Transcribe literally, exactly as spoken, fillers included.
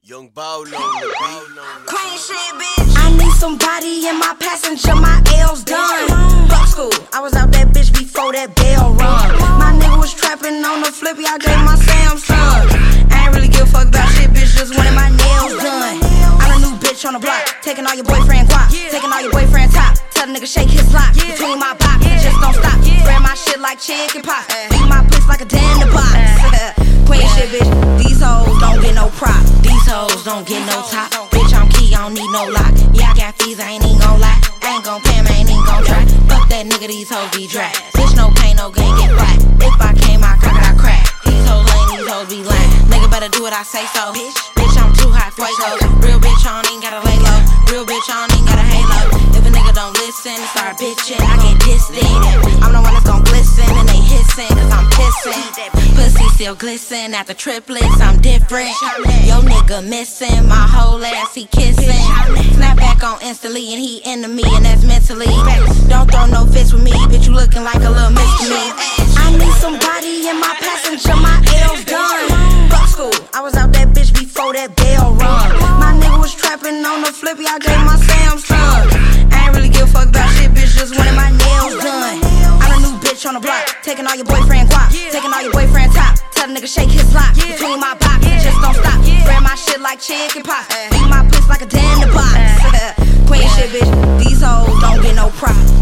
Young Bowlo, Queen shit, bitch. I need somebody in my passenger, my L's done. Fuck school, I was out that bitch before that bell run. My nigga was trapping on the flippy, I gave my Samsung. I ain't really give a fuck about shit, bitch, just wanted my nails done. I'm a new bitch on the block, taking all your boyfriend guap, taking all your boyfriend top. Tell the nigga shake his lock, between my box, just don't stop. Spread my shit like chicken pot, beat my puss like a dander box. Queen shit, bitch, these hoes don't get no prop. These hoes don't get no top. Bitch, I'm key, I don't need no lock. Yeah, I got these, I ain't even gon' lie. I ain't gon' pay him, I ain't even gon' try. Fuck that nigga, these hoes be dry. Bitch, no pain, no gain, get black. If I came, I cock it, I crack. These hoes lame, these hoes be lame. Nigga better do what I say so. Bitch, bitch, I'm too hot for you. Real bitch, I don't even gotta lay low. Real bitch, I don't even got a halo. If a nigga don't listen, start bitching, I get distant. I'm the one that's gon' glisten, and they hissing, cause I'm pissing. Pussy still glisten, after triplets, I'm different. Yo nigga missing, my whole ass he kissing. Snap back on instantly, and he into me, and that's mentally. Don't throw no fist with me, bitch, you looking like a little miss to me. I need somebody in my passenger, my L's done. Fuck school, I was out that bitch before that bell run. My nigga was trapping on the flippy, I gave my Samsung. I ain't really give a fuck about shit, bitch, just wanted my nails done. I'm a new bitch on the block, taking all your boyfriend guap, taking all your boyfriend top. Tell the nigga shake his lock, between my box, just don't stop. Spread my shit like chicken pot, beat my puss like a dander box. Queen shit, bitch, these hoes don't get no prop.